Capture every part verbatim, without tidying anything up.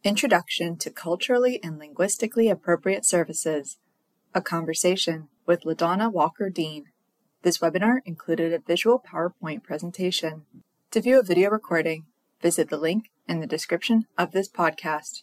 Introduction to Culturally and Linguistically Appropriate Services, a conversation with LaDonna Walker-Dean. This webinar included a visual PowerPoint presentation. To view a video recording, visit the link in the description of this podcast.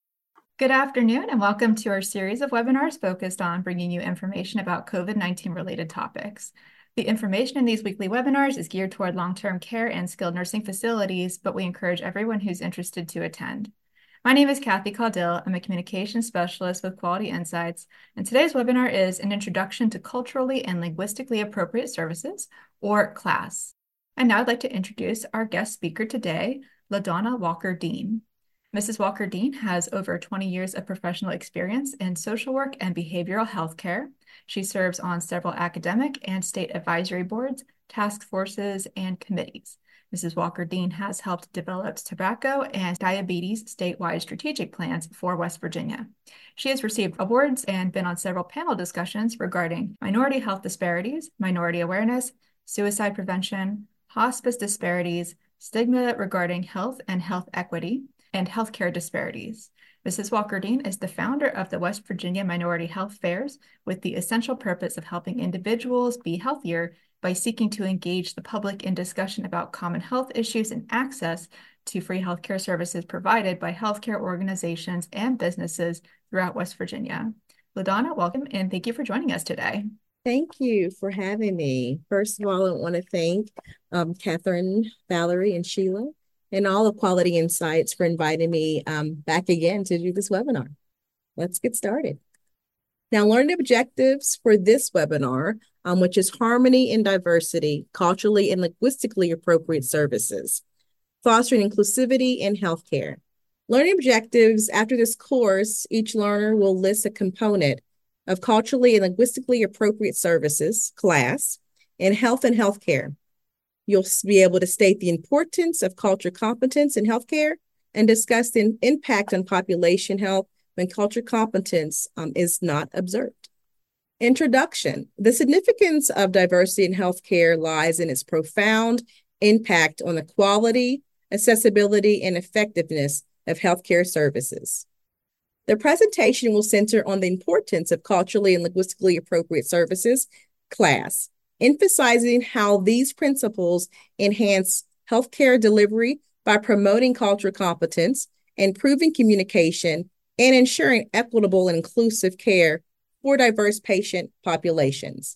Good afternoon and welcome to our series of webinars focused on bringing you information about COVID nineteen related topics. The information in these weekly webinars is geared toward long-term care and skilled nursing facilities, but we encourage everyone who's interested to attend. My name is Kathy Caudill. I'm a communications specialist with Quality Insights, and today's webinar is an introduction to culturally and linguistically appropriate services, or CLAS. And now I'd like to introduce our guest speaker today, LaDonna Walker-Dean. Missus Walker-Dean has over twenty years of professional experience in social work and behavioral health care. She serves on several academic and state advisory boards, task forces, and committees. Missus Walker-Dean has helped develop tobacco and diabetes statewide strategic plans for West Virginia. She has received awards and been on several panel discussions regarding minority health disparities, minority awareness, suicide prevention, hospice disparities, stigma regarding health and health equity, and healthcare disparities. Missus Walker-Dean is the founder of the West Virginia Minority Health Fairs with the essential purpose of helping individuals be healthier by seeking to engage the public in discussion about common health issues and access to free healthcare services provided by healthcare organizations and businesses throughout West Virginia. LaDonna, welcome, and thank you for joining us today. Thank you for having me. First of all, I want to thank um, Catherine, Valerie, and Sheila, and all of Quality Insights for inviting me um, back again to do this webinar. Let's get started. Now, learning objectives for this webinar, um, which is Harmony and Diversity, Culturally and Linguistically Appropriate Services, Fostering Inclusivity in Healthcare. Learning objectives after this course, each learner will list a component of culturally and linguistically appropriate services, CLAS, in health and healthcare. You'll be able to state the importance of culture competence in healthcare and discuss the impact on population health when culture competence um, is not observed. Introduction. The significance of diversity in healthcare lies in its profound impact on the quality, accessibility, and effectiveness of healthcare services. The presentation will center on the importance of culturally and linguistically appropriate services, CLAS, emphasizing how these principles enhance healthcare delivery by promoting cultural competence, improving communication, and ensuring equitable and inclusive care for diverse patient populations.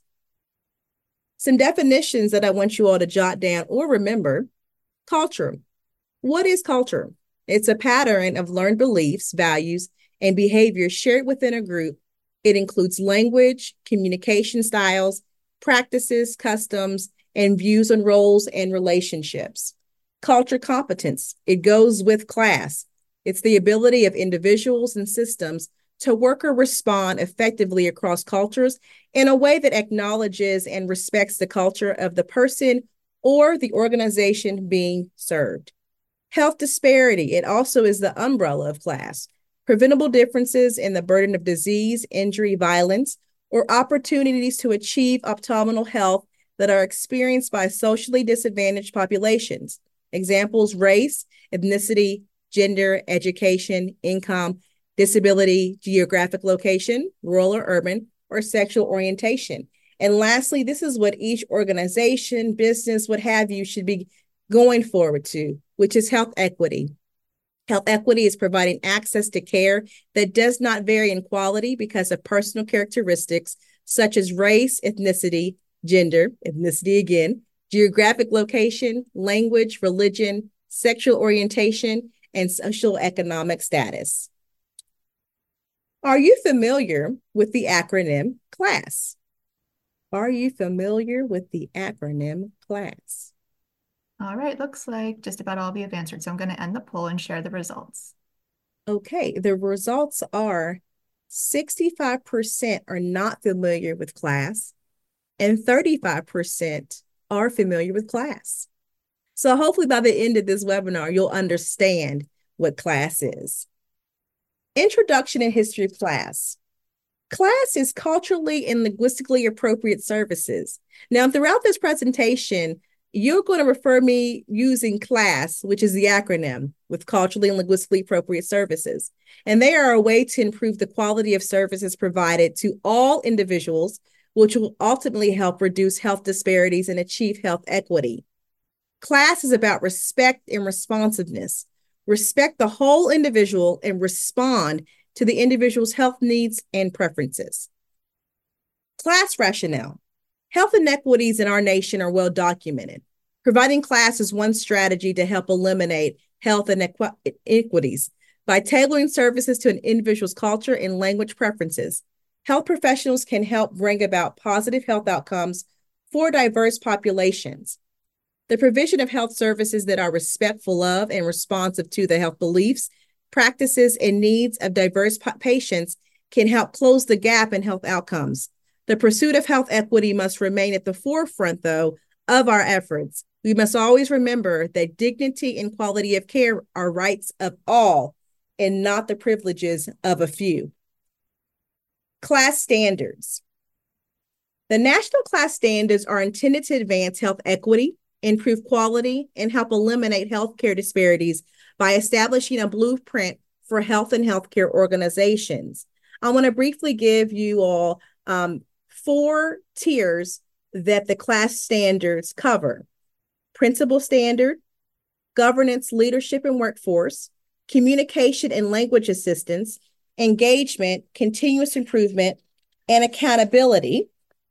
Some definitions that I want you all to jot down or remember. Culture. What is culture? It's a pattern of learned beliefs, values, and behaviors shared within a group. It includes language, communication styles, practices, customs, and views on roles and relationships. Culture competence. It goes with CLAS. It's the ability of individuals and systems to work or respond effectively across cultures in a way that acknowledges and respects the culture of the person or the organization being served. Health disparity. It also is the umbrella of CLAS. Preventable differences in the burden of disease, injury, violence, or opportunities to achieve optimal health that are experienced by socially disadvantaged populations. Examples: race, ethnicity, gender, education, income, disability, geographic location, rural or urban, or sexual orientation. And lastly, this is what each organization, business, what have you, should be going forward to, which is health equity. Health equity is providing access to care that does not vary in quality because of personal characteristics such as race, ethnicity, gender, ethnicity again, geographic location, language, religion, sexual orientation, and social economic status. Are you familiar with the acronym CLAS? Are you familiar with the acronym CLAS? All right, looks like just about all of you have answered, so I'm going to end the poll and share the results. Okay, the results are sixty-five percent are not familiar with CLAS, and thirty-five percent are familiar with CLAS. So hopefully by the end of this webinar, you'll understand what CLAS is. Introduction and History of CLAS. CLAS is culturally and linguistically appropriate services. Now, throughout this presentation, you're going to refer me using CLASS, which is the acronym with culturally and linguistically appropriate services. And they are a way to improve the quality of services provided to all individuals, which will ultimately help reduce health disparities and achieve health equity. CLASS is about respect and responsiveness. Respect the whole individual and respond to the individual's health needs and preferences. CLASS rationale. Health inequities in our nation are well documented. Providing CLASS is one strategy to help eliminate health inequities by tailoring services to an individual's culture and language preferences. Health professionals can help bring about positive health outcomes for diverse populations. The provision of health services that are respectful of and responsive to the health beliefs, practices, and needs of diverse patients can help close the gap in health outcomes. The pursuit of health equity must remain at the forefront, though, of our efforts. We must always remember that dignity and quality of care are rights of all and not the privileges of a few. CLASS standards. The national CLASS standards are intended to advance health equity, improve quality, and help eliminate healthcare disparities by establishing a blueprint for health and healthcare organizations. I want to briefly give you all um, four tiers that the CLASS standards cover: principal standard, governance, leadership, and workforce, communication and language assistance, engagement, continuous improvement, and accountability.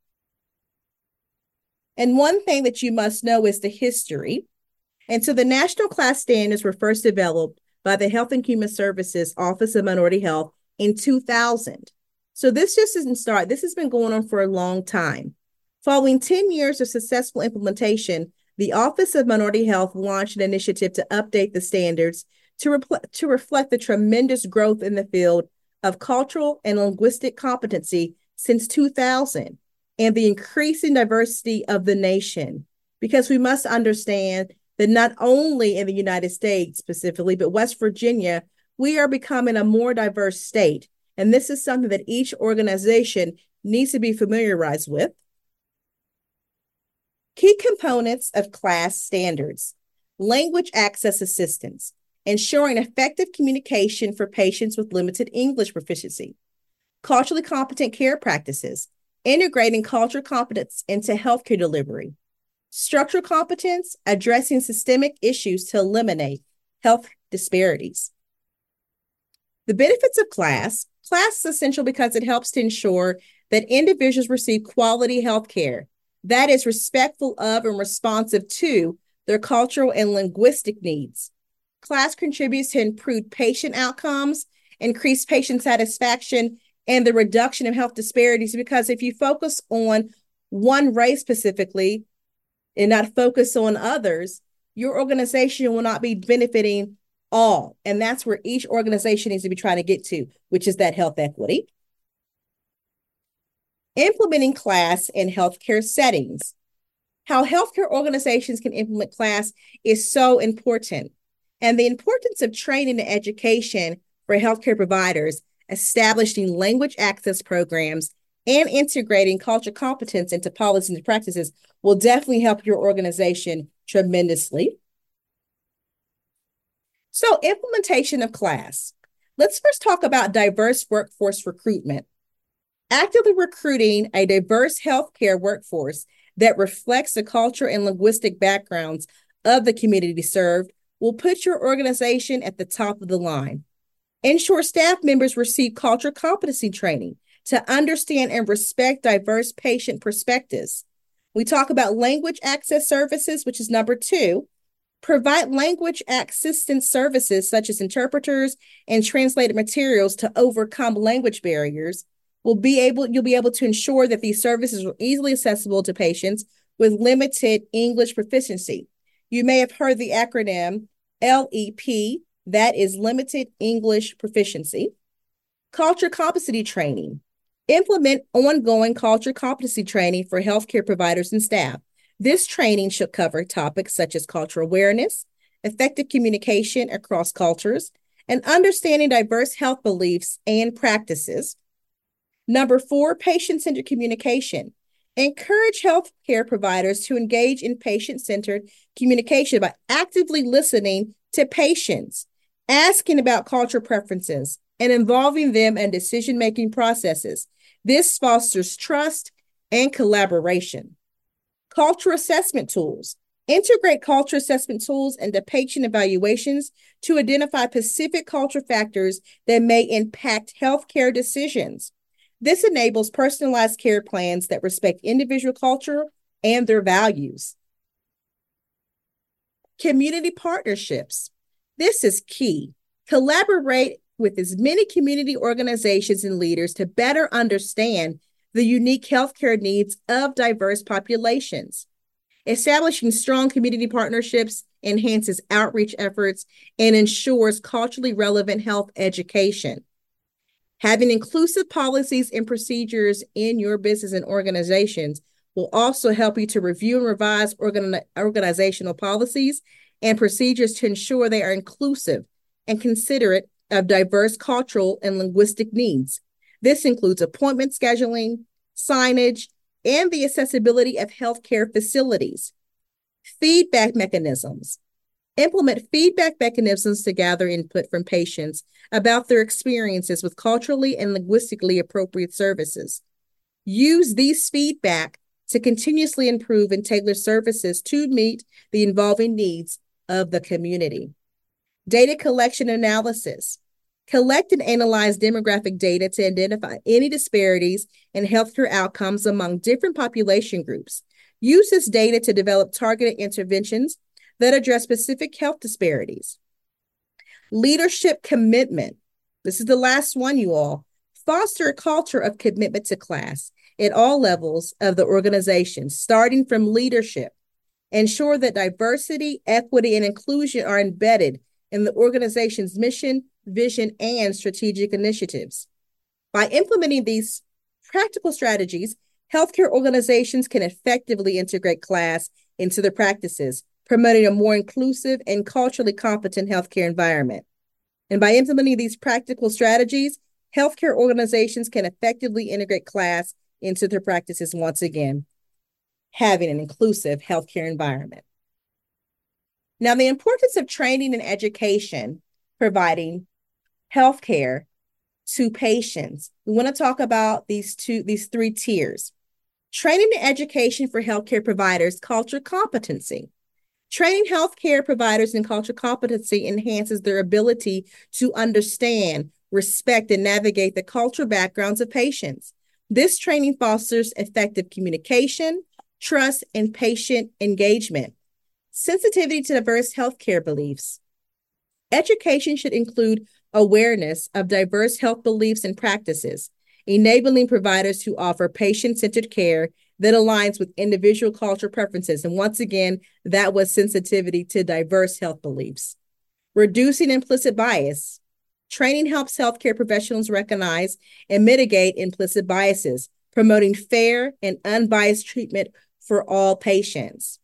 And one thing that you must know is the history. And so the national CLASS standards were first developed by the Health and Human Services Office of Minority Health in two thousand. So this just doesn't start. This has been going on for a long time. Following ten years of successful implementation, the Office of Minority Health launched an initiative to update the standards to, repl- to reflect the tremendous growth in the field of cultural and linguistic competency since two thousand and the increasing diversity of the nation. Because we must understand that not only in the United States specifically, but West Virginia, we are becoming a more diverse state. And this is something that each organization needs to be familiarized with. Key components of CLASS standards: language access assistance, ensuring effective communication for patients with limited English proficiency; culturally competent care practices, integrating cultural competence into healthcare delivery; structural competence, addressing systemic issues to eliminate health disparities. The benefits of CLASS. CLASS is essential because it helps to ensure that individuals receive quality health care that is respectful of and responsive to their cultural and linguistic needs. CLASS contributes to improved patient outcomes, increased patient satisfaction, and the reduction of health disparities, because if you focus on one race specifically and not focus on others, your organization will not be benefiting all. And that's where each organization needs to be trying to get to, which is that health equity. Implementing CLASS in healthcare settings. How healthcare organizations can implement CLASS is so important. And the importance of training and education for healthcare providers, establishing language access programs, and integrating cultural competence into policies and practices will definitely help your organization tremendously. So, implementation of CLASS. Let's first talk about diverse workforce recruitment. Actively recruiting a diverse healthcare workforce that reflects the culture and linguistic backgrounds of the community served will put your organization at the top of the line. Ensure staff members receive cultural competency training to understand and respect diverse patient perspectives. We talk about language access services, which is number two. Provide language assistance services such as interpreters and translated materials to overcome language barriers. We'll be able, you'll be able to ensure that these services are easily accessible to patients with limited English proficiency. You may have heard the acronym L E P, that is Limited English Proficiency. Culture competency training. Implement ongoing culture competency training for healthcare providers and staff. This training should cover topics such as cultural awareness, effective communication across cultures, and understanding diverse health beliefs and practices. Number four, patient-centered communication. Encourage healthcare providers to engage in patient-centered communication by actively listening to patients, asking about cultural preferences, and involving them in decision-making processes. This fosters trust and collaboration. Culture assessment tools. Integrate culture assessment tools into patient evaluations to identify specific culture factors that may impact healthcare decisions. This enables personalized care plans that respect individual culture and their values. Community partnerships. This is key. Collaborate with as many community organizations and leaders to better understand the unique healthcare needs of diverse populations. Establishing strong community partnerships enhances outreach efforts and ensures culturally relevant health education. Having inclusive policies and procedures in your business and organizations will also help you to review and revise organ- organizational policies and procedures to ensure they are inclusive and considerate of diverse cultural and linguistic needs. This includes appointment scheduling, signage, and the accessibility of healthcare facilities. Feedback mechanisms. Implement feedback mechanisms to gather input from patients about their experiences with culturally and linguistically appropriate services. Use these feedback to continuously improve and tailor services to meet the evolving needs of the community. Data collection analysis. Collect and analyze demographic data to identify any disparities in healthcare outcomes among different population groups. Use this data to develop targeted interventions that address specific health disparities. Leadership commitment. This is the last one, you all. Foster a culture of commitment to class at all levels of the organization, starting from leadership. Ensure that diversity, equity, and inclusion are embedded in the organization's mission, vision, and strategic initiatives. By implementing these practical strategies, healthcare organizations can effectively integrate class into their practices, promoting a more inclusive and culturally competent healthcare environment. And by implementing these practical strategies, healthcare organizations can effectively integrate class into their practices once again, having an inclusive healthcare environment. Now, the importance of training and education providing healthcare to patients. We want to talk about these two, these three tiers. Training and education for healthcare providers, culture competency. Training healthcare providers in culture competency enhances their ability to understand, respect, and navigate the cultural backgrounds of patients. This training fosters effective communication, trust, and patient engagement. Sensitivity to diverse healthcare beliefs. Education should include awareness of diverse health beliefs and practices, enabling providers to offer patient-centered care that aligns with individual cultural preferences. And once again, that was sensitivity to diverse health beliefs. Reducing implicit bias. Training helps healthcare professionals recognize and mitigate implicit biases, promoting fair and unbiased treatment for all patients.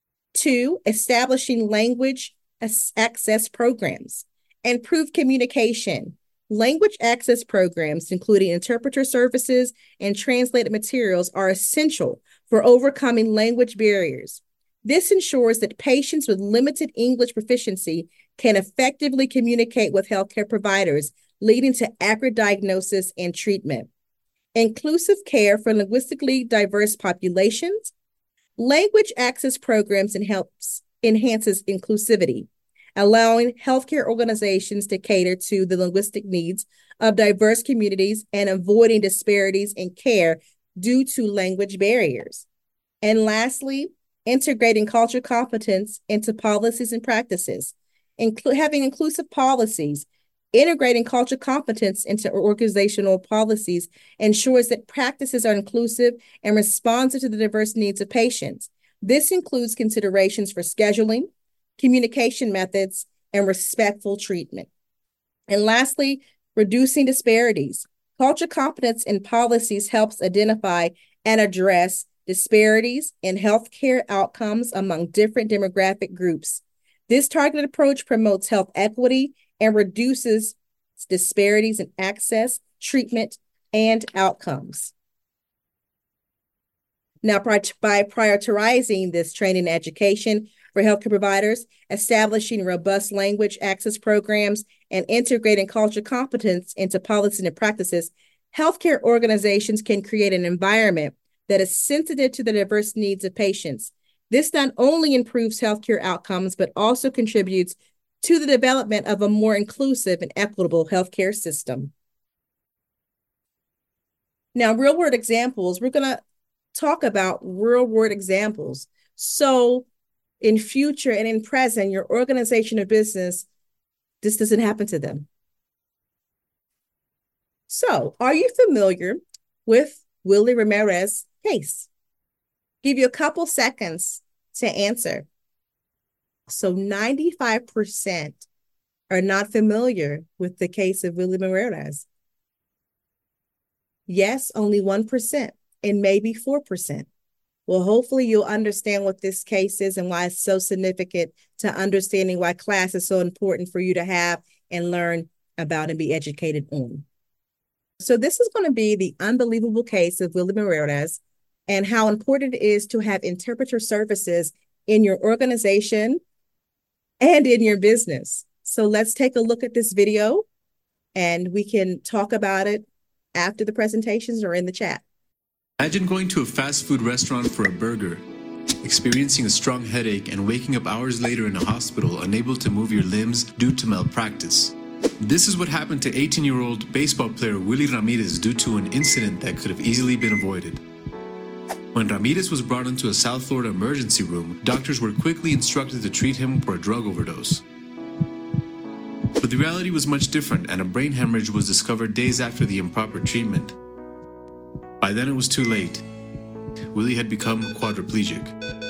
Two, establishing language access programs. Improve communication. Language access programs, including interpreter services and translated materials, are essential for overcoming language barriers. This ensures that patients with limited English proficiency can effectively communicate with healthcare providers, leading to accurate diagnosis and treatment. Inclusive care for linguistically diverse populations. Language access programs and helps enhances inclusivity, allowing healthcare organizations to cater to the linguistic needs of diverse communities and avoiding disparities in care due to language barriers. And lastly, integrating culture competence into policies and practices, inclu- having inclusive policies. Integrating culture competence into organizational policies ensures that practices are inclusive and responsive to the diverse needs of patients. This includes considerations for scheduling, communication methods, and respectful treatment. And lastly, reducing disparities. Culture competence in policies helps identify and address disparities in healthcare outcomes among different demographic groups. This targeted approach promotes health equity and reduces disparities in access, treatment, and outcomes. Now, by prioritizing this training and education for healthcare providers, establishing robust language access programs, and integrating cultural competence into policies and practices, healthcare organizations can create an environment that is sensitive to the diverse needs of patients. This not only improves healthcare outcomes, but also contributes to the development of a more inclusive and equitable healthcare system. Now, real-world examples, we're going to talk about real-world examples. So in future and in present, your organization or business, this doesn't happen to them. So are you familiar with Willie Ramirez case? Give you a couple seconds to answer. So ninety-five percent are not familiar with the case of Willie Ramirez. Yes, only one percent, and maybe four percent. Well, hopefully you'll understand what this case is and why it's so significant to understanding why class is so important for you to have and learn about and be educated on. So this is going to be the unbelievable case of Willie Ramirez and how important it is to have interpreter services in your organization and in your business. So let's take a look at this video and we can talk about it after the presentations or in the chat. Imagine going to a fast food restaurant for a burger, experiencing a strong headache and waking up hours later in a hospital unable to move your limbs due to malpractice. This is what happened to eighteen-year-old baseball player Willie Ramirez due to an incident that could have easily been avoided. When Ramirez was brought into a South Florida emergency room, doctors were quickly instructed to treat him for a drug overdose. But the reality was much different, and a brain hemorrhage was discovered days after the improper treatment. By then it was too late. Willie had become quadriplegic.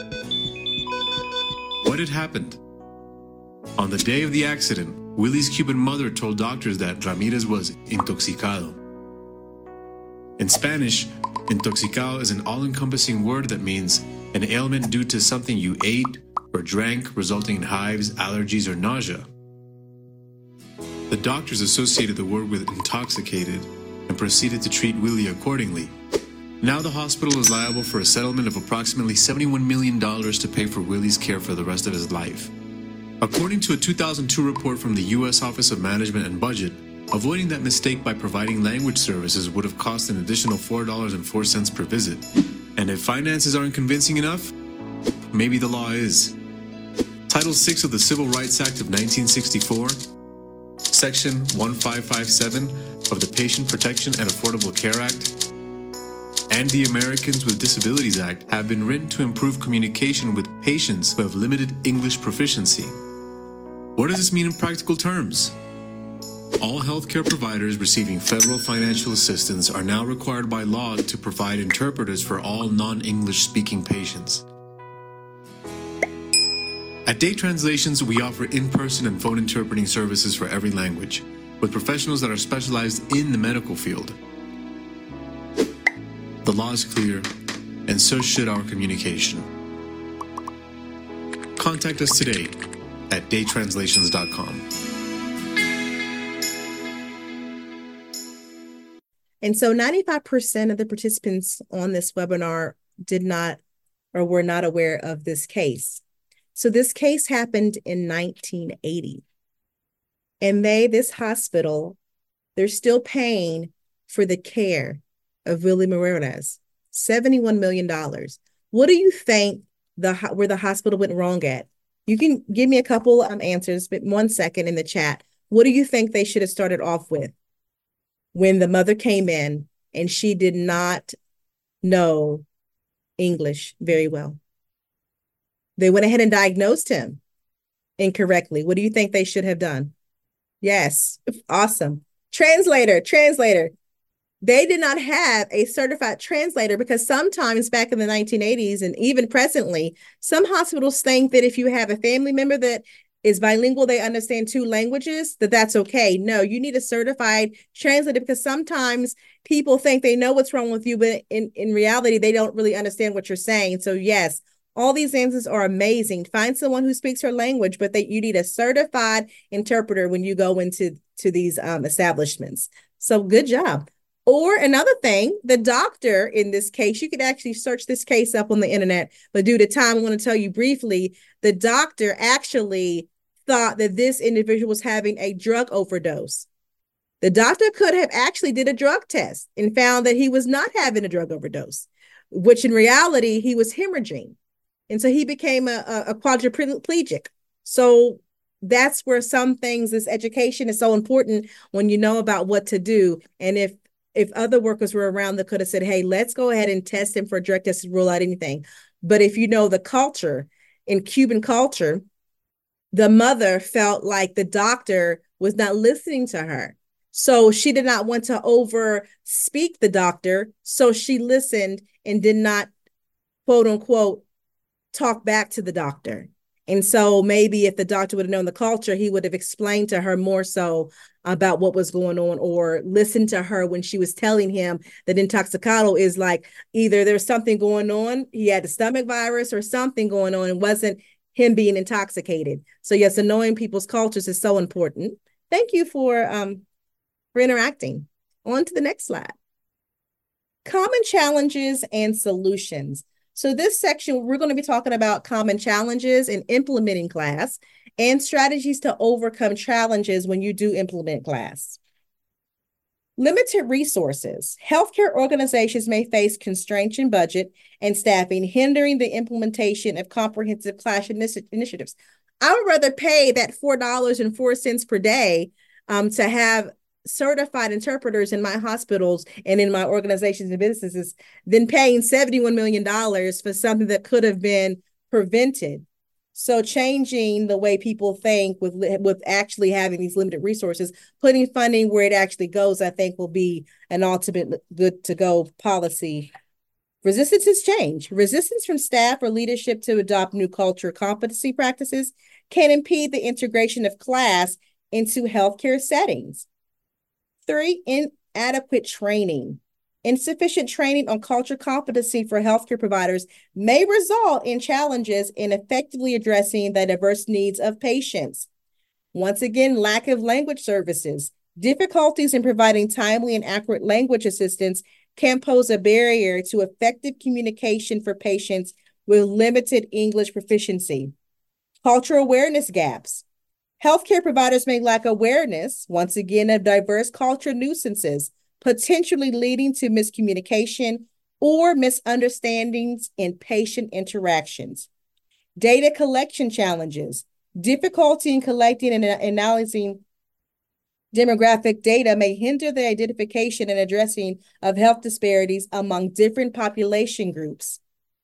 What had happened? On the day of the accident, Willie's Cuban mother told doctors that Ramirez was intoxicado. In Spanish, intoxicado is an all-encompassing word that means an ailment due to something you ate or drank, resulting in hives, allergies, or nausea. The doctors associated the word with intoxicated and proceeded to treat Willie accordingly. Now the hospital is liable for a settlement of approximately seventy-one million dollars to pay for Willie's care for the rest of his life. According to a two thousand two report from the U S Office of Management and Budget, avoiding that mistake by providing language services would have cost an additional four dollars and four cents per visit. And if finances aren't convincing enough, maybe the law is. Title six of the Civil Rights Act of nineteen sixty-four, Section fifteen fifty-seven of the Patient Protection and Affordable Care Act, and the Americans with Disabilities Act have been written to improve communication with patients who have limited English proficiency. What does this mean in practical terms? All healthcare providers receiving federal financial assistance are now required by law to provide interpreters for all non-English speaking patients. At Day Translations, we offer in-person and phone interpreting services for every language, with professionals that are specialized in the medical field. The law is clear, and so should our communication. Contact us today at day translations dot com. And so ninety-five percent of the participants on this webinar did not or were not aware of this case. So this case happened in nineteen eighty. And they, this hospital, they're still paying for the care of Willie Ramirez, seventy-one million dollars. What do you think the where the hospital went wrong at? You can give me a couple um, answers, but one second in the chat. What do you think they should have started off with when the mother came in and she did not know English very well? They went ahead and diagnosed him incorrectly. What do you think they should have done? Yes, awesome. Translator, translator. They did not have a certified translator because sometimes back in the nineteen eighties and even presently, some hospitals think that if you have a family member that is bilingual, they understand two languages, that that's okay. No, you need a certified translator because sometimes people think they know what's wrong with you, but in, in reality, they don't really understand what you're saying. So yes, all these answers are amazing. Find someone who speaks her language, but that you need a certified interpreter when you go into to these um, establishments. So good job. Or another thing, the doctor in this case, you could actually search this case up on the internet, but due to time, I want to tell you briefly, the doctor actually thought that this individual was having a drug overdose. The doctor could have actually did a drug test and found that he was not having a drug overdose, which in reality, he was hemorrhaging. And so he became a, a, a quadriplegic. So that's where some things, this education is so important when you know about what to do. And if if other workers were around that could have said, hey, let's go ahead and test him for a drug test to rule out anything. But if you know the culture, in Cuban culture, the mother felt like the doctor was not listening to her. So she did not want to over speak the doctor. So she listened and did not, quote unquote, talk back to the doctor. And so maybe if the doctor would have known the culture, he would have explained to her more so about what was going on, or listened to her when she was telling him that intoxicado is like either there's something going on, he had the stomach virus or something going on. It wasn't him being intoxicated. So yes, knowing people's cultures is so important. Thank you for, um, for interacting. On to the next slide. Common challenges and solutions. So this section, we're going to be talking about common challenges in implementing class and strategies to overcome challenges when you do implement class. Limited resources. Healthcare organizations may face constraints in budget and staffing, hindering the implementation of comprehensive class initi- initiatives. I would rather pay that four dollars and four cents per day um, to have certified interpreters in my hospitals and in my organizations and businesses than paying seventy-one million dollars for something that could have been prevented. So changing the way people think with, with actually having these limited resources, putting funding where it actually goes, I think will be an ultimate good to go policy. Resistance is change. Resistance from staff or leadership to adopt new culture competency practices can impede the integration of class into healthcare settings. Three, inadequate training. Insufficient training on culture competency for healthcare providers may result in challenges in effectively addressing the diverse needs of patients. Once again, lack of language services. Difficulties in providing timely and accurate language assistance can pose a barrier to effective communication for patients with limited English proficiency. Cultural awareness gaps. Healthcare providers may lack awareness, once again, of diverse cultural nuisances, potentially leading to miscommunication or misunderstandings in patient interactions. Data collection challenges. Difficulty in collecting and analyzing demographic data may hinder the identification and addressing of health disparities among different population groups.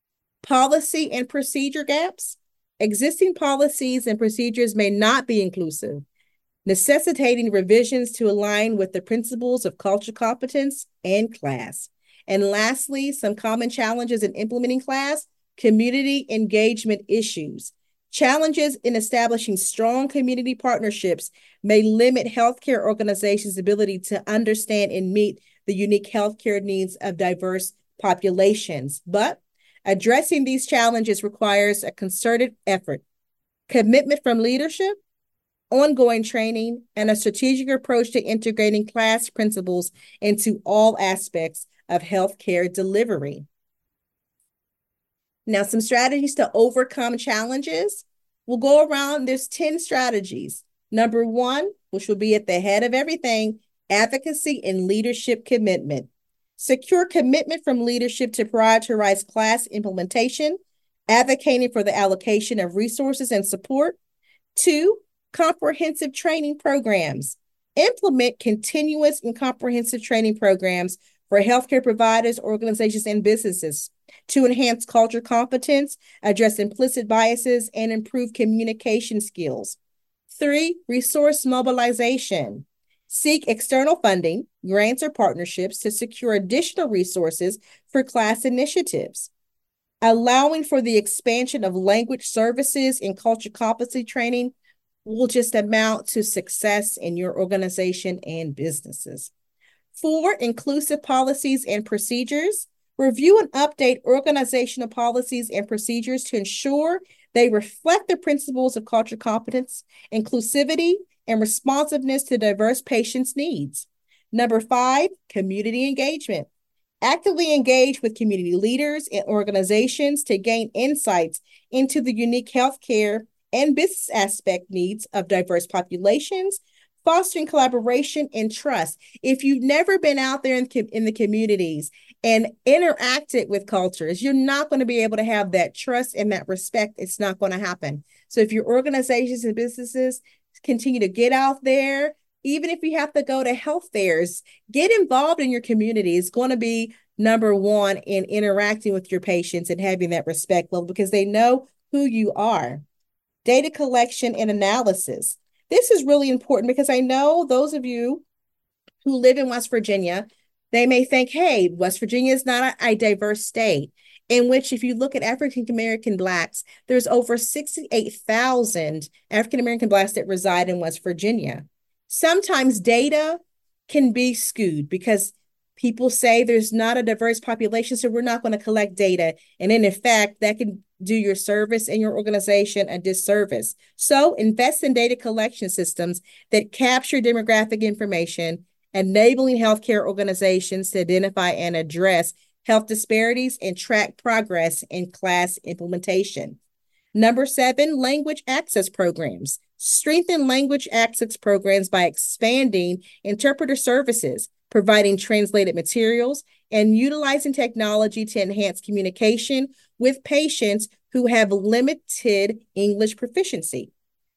Policy and procedure gaps. Existing policies and procedures may not be inclusive, necessitating revisions to align with the principles of culture competence and class. And lastly, some common challenges in implementing class, community engagement issues. Challenges in establishing strong community partnerships may limit healthcare organizations' ability to understand and meet the unique healthcare needs of diverse populations. But addressing these challenges requires a concerted effort, commitment from leadership, ongoing training, and a strategic approach to integrating class principles into all aspects of healthcare delivery. Now, some strategies to overcome challenges. We'll go around, there's ten strategies. Number one, which will be at the head of everything, advocacy and leadership commitment. Secure commitment from leadership to prioritize class implementation, advocating for the allocation of resources and support. Two, comprehensive training programs. Implement continuous and comprehensive training programs for healthcare providers, organizations, and businesses to enhance culture competence, address implicit biases, and improve communication skills. Three, resource mobilization. Seek external funding, grants, or partnerships to secure additional resources for class initiatives. Allowing for the expansion of language services and culture competency training will just amount to success in your organization and businesses. Four, inclusive policies and procedures. Review and update organizational policies and procedures to ensure they reflect the principles of culture competence, inclusivity, and responsiveness to diverse patients' needs. Number five, community engagement. Actively engage with community leaders and organizations to gain insights into the unique healthcare and business aspect needs of diverse populations, fostering collaboration and trust. If you've never been out there in, in the communities and interacted with cultures, you're not going to be able to have that trust and that respect. It's not going to happen. So if your organizations and businesses continue to get out there, even if you have to go to health fairs, get involved in your community. It's going to be number one in interacting with your patients and having that respect level because they know who you are. Data collection and analysis. This is really important because I know those of you who live in West Virginia, they may think, hey, West Virginia is not a, a diverse state, in which if you look at African-American Blacks, there's over sixty-eight thousand African-American Blacks that reside in West Virginia. Sometimes data can be skewed because people say there's not a diverse population, so we're not going to collect data. And in effect, that can do your service and your organization a disservice. So invest in data collection systems that capture demographic information, enabling healthcare organizations to identify and address health disparities and track progress in class implementation. Number seven, language access programs. Strengthen language access programs by expanding interpreter services, providing translated materials, and utilizing technology to enhance communication with patients who have limited English proficiency.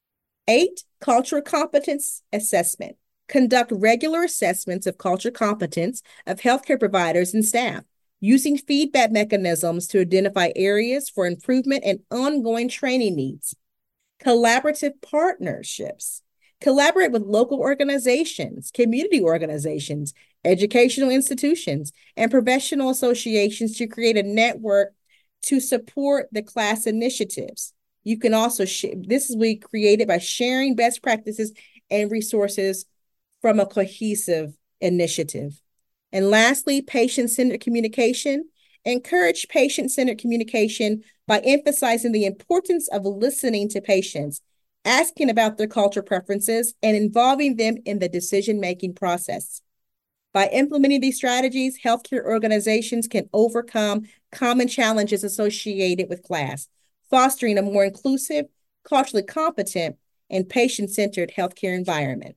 Eight, cultural competence assessment. Conduct regular assessments of cultural competence of healthcare providers and staff, using feedback mechanisms to identify areas for improvement and ongoing training needs. Collaborative partnerships. Collaborate with local organizations, community organizations, educational institutions, and professional associations to create a network to support the class initiatives. You can also share, this is we created by sharing best practices and resources from a cohesive initiative. And lastly, patient-centered communication. Encourage patient-centered communication by emphasizing the importance of listening to patients, asking about their cultural preferences, and involving them in the decision-making process. By implementing these strategies, healthcare organizations can overcome common challenges associated with class, fostering a more inclusive, culturally competent, and patient-centered healthcare environment.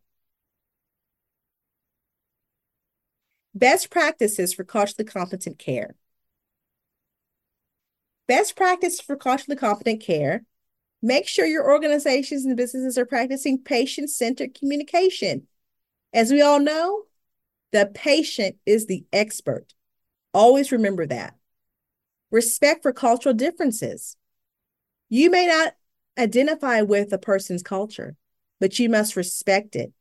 Best practices for culturally competent care. Best practice for culturally competent care. Make sure your organizations and businesses are practicing patient-centered communication. As we all know, the patient is the expert. Always remember that. Respect for cultural differences. You may not identify with a person's culture, but you must respect it.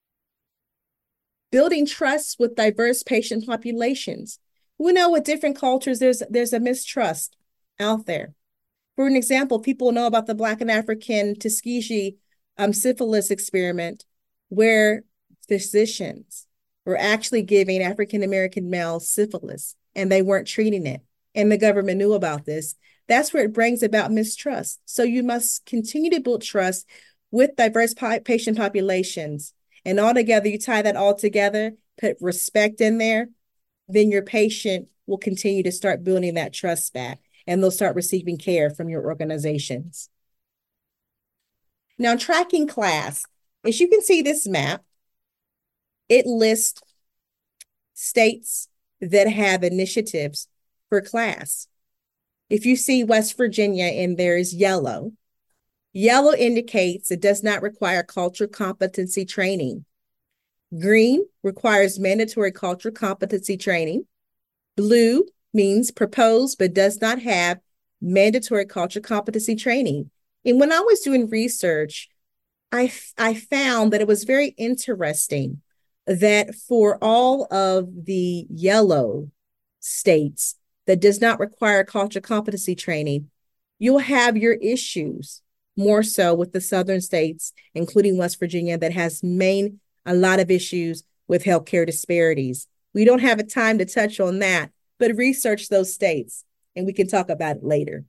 Building trust with diverse patient populations. We know with different cultures, there's, there's a mistrust out there. For an example, people know about the Black and African Tuskegee um, syphilis experiment, where physicians were actually giving African-American males syphilis, and they weren't treating it. And the government knew about this. That's where it brings about mistrust. So you must continue to build trust with diverse po- patient populations. And altogether, you tie that all together, put respect in there, then your patient will continue to start building that trust back, and they'll start receiving care from your organizations. Now, tracking class. As you can see this map, it lists states that have initiatives for class. If you see West Virginia and there is yellow, yellow indicates it does not require cultural competency training. Green requires mandatory cultural competency training. Blue means proposed but does not have mandatory cultural competency training. And when I was doing research, I, I found that it was very interesting that for all of the yellow states that does not require cultural competency training, you'll have your issues more so with the southern states, including West Virginia, that has main a lot of issues with healthcare disparities. We don't have a time to touch on that, but research those states, and we can talk about it later.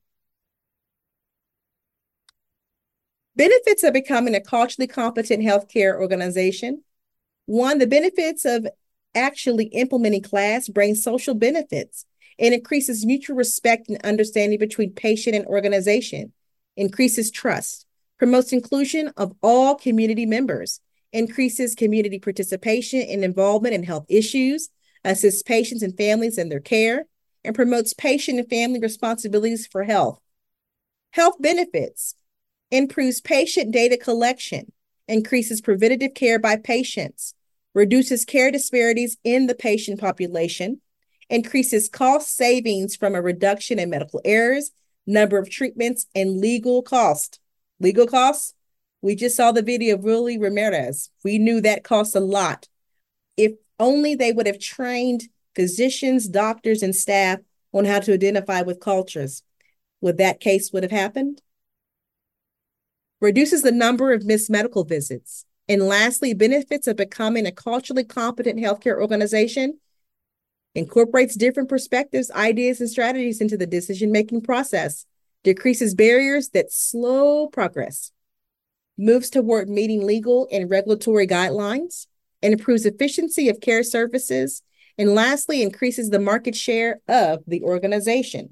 Benefits of becoming a culturally competent healthcare organization. One, the benefits of actually implementing class brings social benefits and increases mutual respect and understanding between patient and organization, increases trust, promotes inclusion of all community members, increases community participation and involvement in health issues, assists patients and families in their care, and promotes patient and family responsibilities for health. Health benefits, improves patient data collection, increases preventative care by patients, reduces care disparities in the patient population, increases cost savings from a reduction in medical errors, number of treatments, and legal cost. Legal costs? We just saw the video of Willie Ramirez. We knew that costs a lot. If only they would have trained physicians, doctors, and staff on how to identify with cultures, would that case would have happened? Reduces the number of missed medical visits. And lastly, benefits of becoming a culturally competent healthcare organization, incorporates different perspectives, ideas, and strategies into the decision-making process, decreases barriers that slow progress, moves toward meeting legal and regulatory guidelines, and improves efficiency of care services, and lastly, increases the market share of the organization.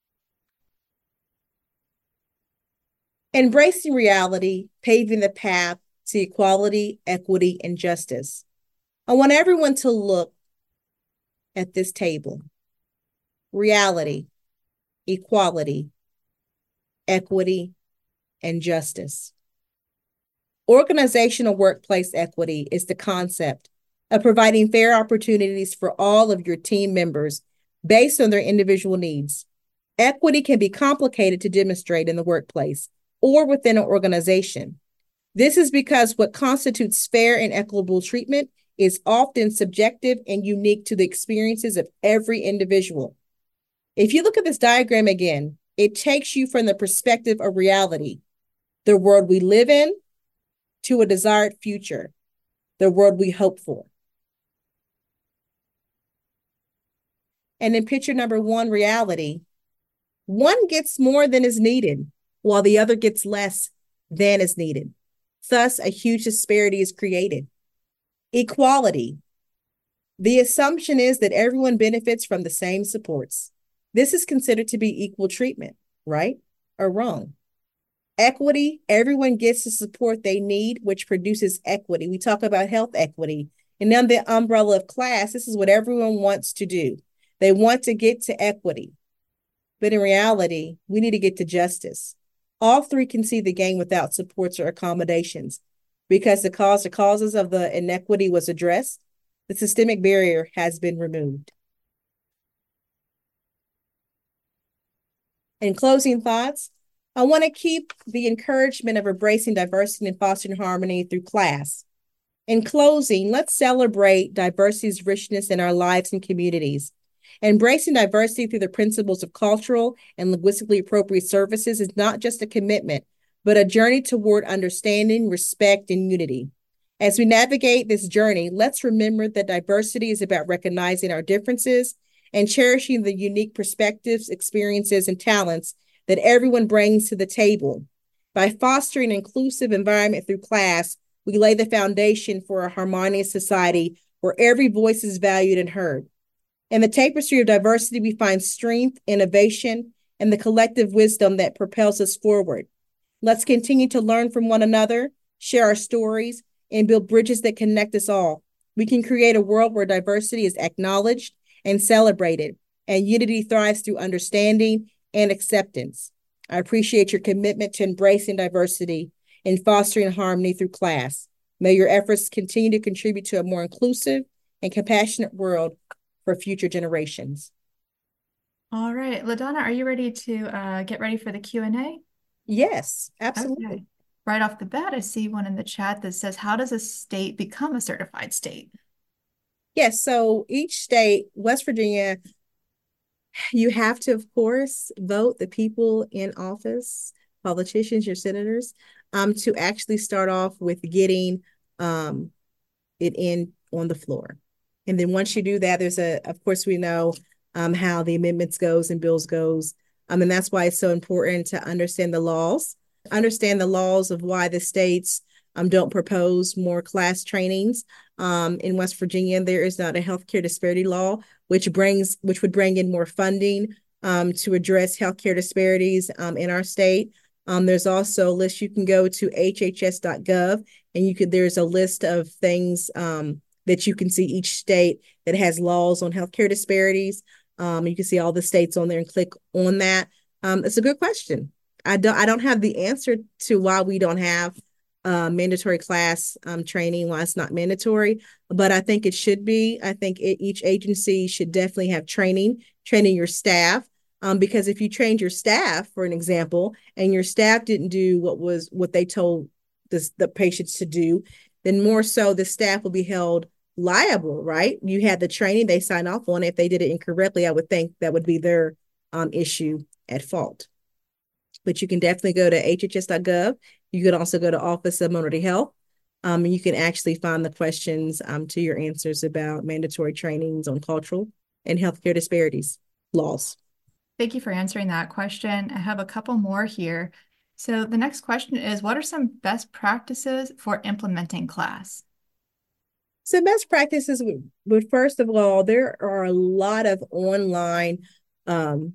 Embracing reality, paving the path to equality, equity, and justice. I want everyone to look at this table. Reality, equality, equity, and justice. Organizational workplace equity is the concept of providing fair opportunities for all of your team members based on their individual needs. Equity can be complicated to demonstrate in the workplace or within an organization. This is because what constitutes fair and equitable treatment is often subjective and unique to the experiences of every individual. If you look at this diagram again, it takes you from the perspective of reality, the world we live in, to a desired future, the world we hope for. And in picture number one, reality, one gets more than is needed, while the other gets less than is needed. Thus, a huge disparity is created. Equality. The assumption is that everyone benefits from the same supports. This is considered to be equal treatment, right or wrong? Equity, everyone gets the support they need, which produces equity. We talk about health equity. And under the umbrella of class, this is what everyone wants to do. They want to get to equity. But in reality, we need to get to justice. All three can see the gain without supports or accommodations. Because the cause or causes of the inequity was addressed, the systemic barrier has been removed. In closing thoughts, I want to keep the encouragement of embracing diversity and fostering harmony through class. In closing, let's celebrate diversity's richness in our lives and communities. Embracing diversity through the principles of cultural and linguistically appropriate services is not just a commitment, but a journey toward understanding, respect, and unity. As we navigate this journey, let's remember that diversity is about recognizing our differences and cherishing the unique perspectives, experiences, and talents that everyone brings to the table. By fostering an inclusive environment through class, we lay the foundation for a harmonious society where every voice is valued and heard. In the tapestry of diversity, we find strength, innovation, and the collective wisdom that propels us forward. Let's continue to learn from one another, share our stories, and build bridges that connect us all. We can create a world where diversity is acknowledged and celebrated, and unity thrives through understanding and acceptance. I appreciate your commitment to embracing diversity and fostering harmony through class. May your efforts continue to contribute to a more inclusive and compassionate world for future generations. All right, LaDonna, are you ready to uh, get ready for the Q and A? Yes, absolutely. Okay. Right off the bat, I see one in the chat that says, how does a state become a certified state? Yes, so each state, West Virginia, you have to, of course, vote the people in office, politicians, your senators, um, to actually start off with getting um, it in on the floor. And then once you do that, there's a, of course, we know um, how the amendments goes and bills goes. Um, and that's why it's so important to understand the laws, understand the laws of why the states um, don't propose more class trainings. Um, in West Virginia, there is not a healthcare disparity law, which brings which would bring in more funding um, to address healthcare disparities um, in our state. Um, there's also a list. You can go to H H S dot gov, and you could there's a list of things um, that you can see each state that has laws on healthcare disparities. Um, you can see all the states on there and click on that. Um, it's a good question. I don't I don't have the answer to why we don't have uh, mandatory class um, training, why it's not mandatory, but I think it should be. I think it, each agency should definitely have training, training your staff. Um, because if you trained your staff, for an example, and your staff didn't do what was what they told the, the patients to do, then more so the staff will be held liable, right? You had the training, they sign off on it. If they did it incorrectly, I would think that would be their um, issue at fault. But you can definitely go to H H S dot gov. You could also go to Office of Minority Health. Um, and you can actually find the questions um, to your answers about mandatory trainings on cultural and healthcare disparities laws. Thank you for answering that question. I have a couple more here. So the next question is, what are some best practices for implementing class? So best practices would, would first of all, there are a lot of online um,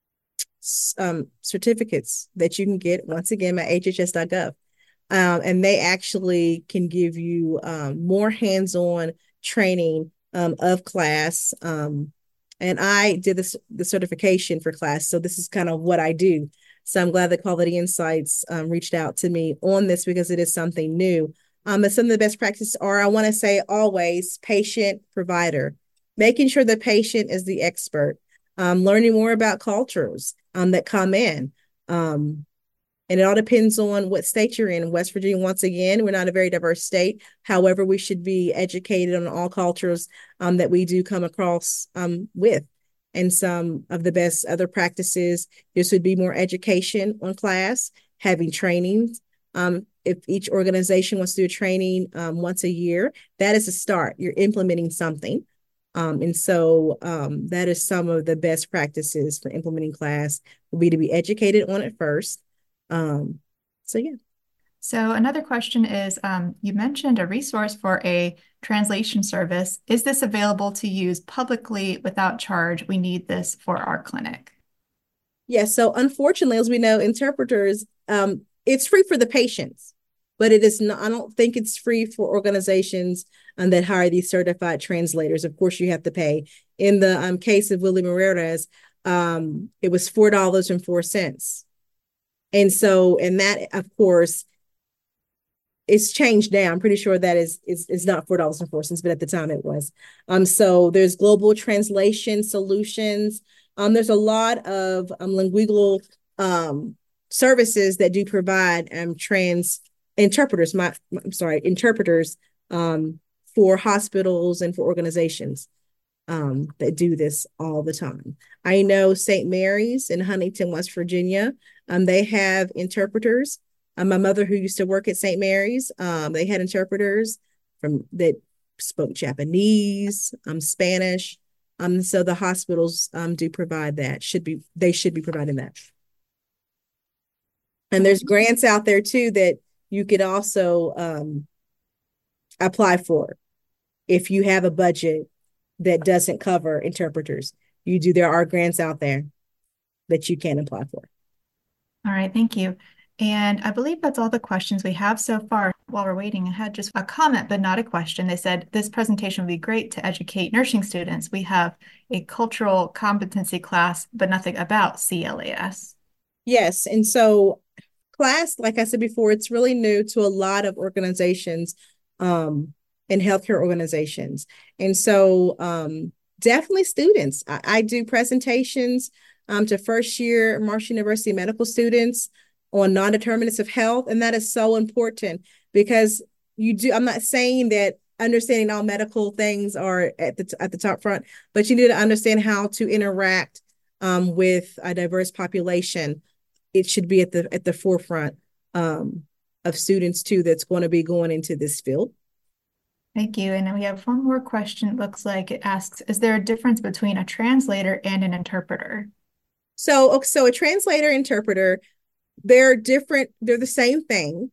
um, certificates that you can get, once again, at H H S dot gov. Um, and they actually can give you um, more hands-on training um, of class. Um, and I did this the certification for class, so this is kind of what I do. So I'm glad that Quality Insights um, reached out to me on this because it is something new. Um, and some of the best practices are, I want to say always, patient, provider, making sure the patient is the expert, um, learning more about cultures um, that come in. Um, And it all depends on what state you're in. West Virginia, once again, we're not a very diverse state. However, we should be educated on all cultures um, that we do come across um, with. And some of the best other practices, this would be more education on class, having trainings. Um, if each organization wants to do a training um, once a year, that is a start. You're implementing something. Um, and so um, that is some of the best practices for implementing class would be to be educated on it first. Um, so yeah. So another question is, um, you mentioned a resource for a translation service. Is this available to use publicly without charge? We need this for our clinic. Yeah, so unfortunately, as we know, interpreters, um, it's free for the patients, but it is not, I don't think it's free for organizations um, that hire these certified translators. Of course, you have to pay. In the um, case of Willie Moreira's, um, it was four dollars and four cents. And so, and that, of course, it's changed now. I'm pretty sure that is is, is not four dollars and four cents, but at the time it was. Um, so there's global translation solutions. Um, there's a lot of um, lingual um, services that do provide um, trans interpreters, my, I'm sorry, interpreters um, for hospitals and for organizations um, that do this all the time. I know Saint Mary's in Huntington, West Virginia, um, they have interpreters. Um, my mother, who used to work at Saint Mary's, um, they had interpreters from that spoke Japanese, um, Spanish. Um, so the hospitals um, do provide that. Should be they should be providing that. And there's grants out there too that you could also um, apply for if you have a budget that doesn't cover interpreters. You do. There are grants out there that you can apply for. All right, thank you. And I believe that's all the questions we have so far. While we're waiting, I had just a comment, but not a question. They said, this presentation would be great to educate nursing students. We have a cultural competency class, but nothing about C L A S. Yes, and so class, like I said before, it's really new to a lot of organizations um, and healthcare organizations. And so um, definitely students. I, I do presentations um, to first year Marshall University medical students on non-determinants of health. And that is so important because you do, I'm not saying that understanding all medical things are at the, at the top front, but you need to understand how to interact um, with a diverse population. It should be at the, at the forefront um, of students too, that's going to be going into this field. Thank you. And then we have one more question. It looks like it asks, is there a difference between a translator and an interpreter? So, so a translator, interpreter, they're different. They're the same thing.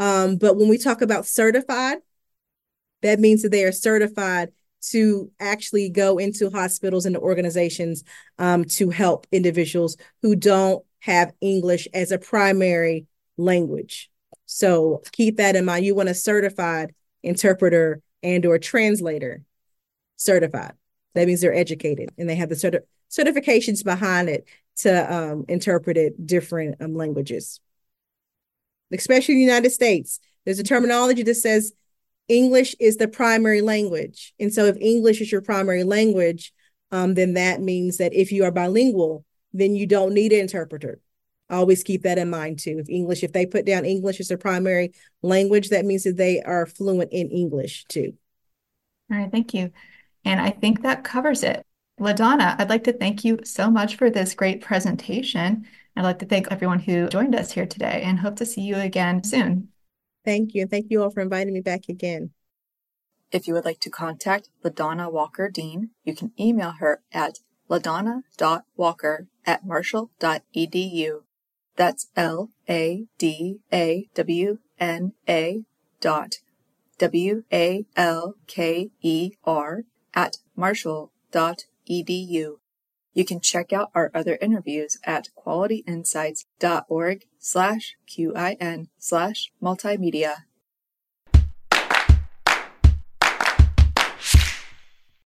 Um, but when we talk about certified, that means that they are certified to actually go into hospitals and organizations um, to help individuals who don't have English as a primary language. So keep that in mind. You want a certified interpreter and or translator certified. That means they're educated and they have the certi- certifications behind it to um, interpret it different um, languages. Especially in the United States, there's a terminology that says English is the primary language. And so if English is your primary language, um, then that means that if you are bilingual, then you don't need an interpreter. Always keep that in mind too. If English, if they put down English as their primary language, that means that they are fluent in English too. All right, thank you. And I think that covers it. LaDonna, I'd like to thank you so much for this great presentation. I'd like to thank everyone who joined us here today and hope to see you again soon. Thank you. And thank you all for inviting me back again. If you would like to contact LaDonna Walker Dean, you can email her at ladonna dot walker at marshall dot e d u. That's L A D A W N A dot W A L K E R at marshall dot e d u. You can check out our other interviews at qualityinsights dot org slash Q I N slash multimedia.